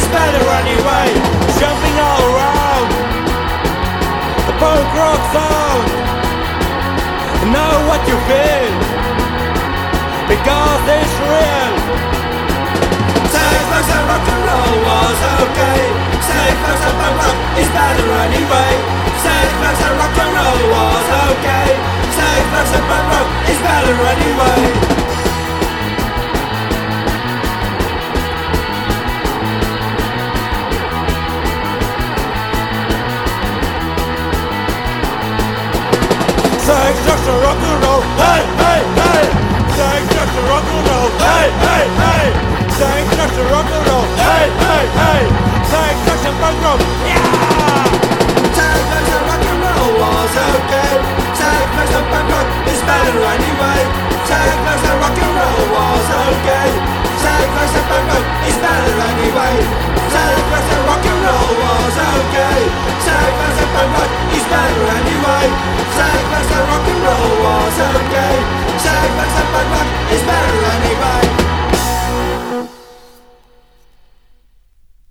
better anyway. Jumping all around the punk rock sound. Know what you feel, because it's real. Sex, drugs and rock and roll was okay. Sex, drugs and punk rock is better anyway. Sex, drugs and rock and roll was okay. Sex, drugs and punk rock is better anyway. Sex, drugs and rock and roll, hey, hey, hey. Sex, drugs and rock and roll, hey, hey, hey. Sex, drugs and rock and roll, hey, hey, hey. Sex, drugs and punk rock, yeah.